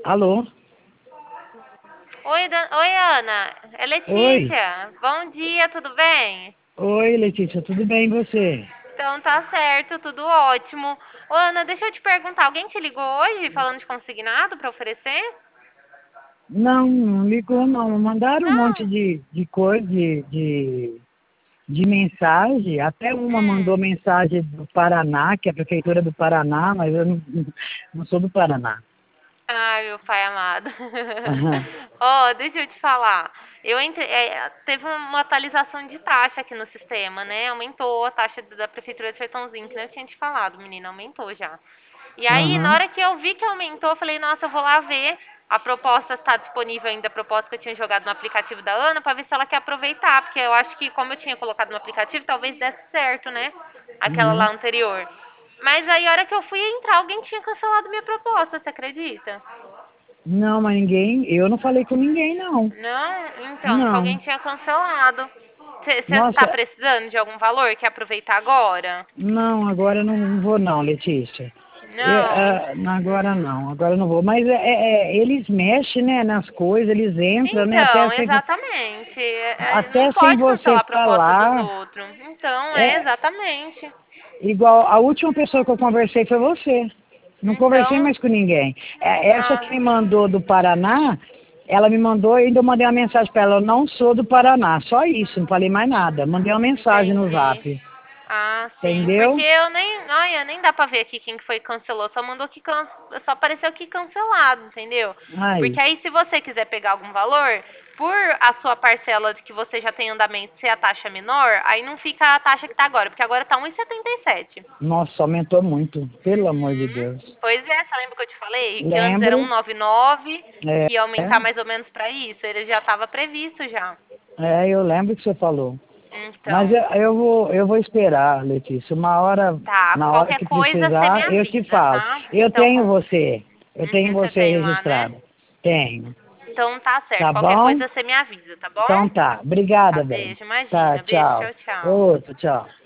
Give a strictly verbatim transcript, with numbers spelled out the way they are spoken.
Alô? Oi, Dan- Oi, Ana. É Oi. Letícia. Bom dia, tudo bem? Oi, Letícia, tudo bem e você? Então tá certo, tudo ótimo. Ô, Ana, deixa eu te perguntar, alguém te ligou hoje falando de consignado pra oferecer? Não, não ligou não. Mandaram um monte Não. de, de coisa, de, de, de mensagem. Até uma mandou Hum. mensagem do Paraná, que é a prefeitura do Paraná, mas eu não, não sou do Paraná. Ai, meu pai amado. Aham. Ó, deixa eu te falar. Eu entre... é, teve uma atualização de taxa aqui no sistema, né? Aumentou a taxa da prefeitura de Sertãozinho, que nem eu tinha te falado, menina, aumentou já. E aí, na Aham. hora que eu vi que aumentou, eu falei, nossa, eu vou lá ver. A proposta está disponível ainda, a proposta que eu tinha jogado no aplicativo da Ana, pra ver se ela quer aproveitar, porque eu acho que como eu tinha colocado no aplicativo, talvez desse certo, né? Aquela lá Uhum. anterior. Mas aí, a hora que eu fui entrar, alguém tinha cancelado minha proposta, você acredita? Não, mas ninguém, eu não falei com ninguém não. Não? Então, que alguém Não. tinha cancelado. Você está Nossa, precisando de algum valor? Quer aproveitar agora? não, agora eu não vou não, Letícia. Eu, Não. ah, agora não, agora eu não vou. Mas é, é, é, eles mexem, né, nas coisas, eles entram, né, até Então, sem, exatamente. É, é, não até sem pode você cancelar a proposta dos falar. outros. Então, é É exatamente. igual a última pessoa que eu conversei foi você. Não conversei Então, mais com ninguém. É, essa ah, que me mandou do Paraná, ela me mandou e ainda eu mandei uma mensagem para ela, eu não sou do Paraná, só isso, não falei mais nada. Mandei uma mensagem no entendi. zap, Ah, sim, porque entendeu? eu nem, olha, nem dá pra ver aqui quem que foi que cancelou, só mandou que can... só apareceu aqui cancelado, entendeu? Porque Aí, aí se você quiser pegar algum valor, por a sua parcela de que você já tem andamento ser a taxa menor, aí não fica a taxa que tá agora, porque agora tá um e setenta e sete. nossa, aumentou muito, pelo amor de Uhum. Deus. Pois é, você lembra que eu te falei? Que antes era Lembro, um e noventa e nove, é, que ia aumentar mais ou menos pra isso, ele já tava previsto já. é, eu lembro que você falou. Mas Então, eu, eu vou, eu vou esperar, Letícia. Uma hora, tá, na hora qualquer que coisa você me precisar, eu te avisa, falo. tá? Eu Então, tenho com... você. Eu tenho Uhum, você você tem lá, né? registrado. Tenho. Então tá certo. Tá Qualquer bom? coisa você me avisa, tá bom? Então tá. Tá, Obrigada, bem. beijo, Tá, imagina. Beijo, tchau. tchau, tchau. Outro, tchau.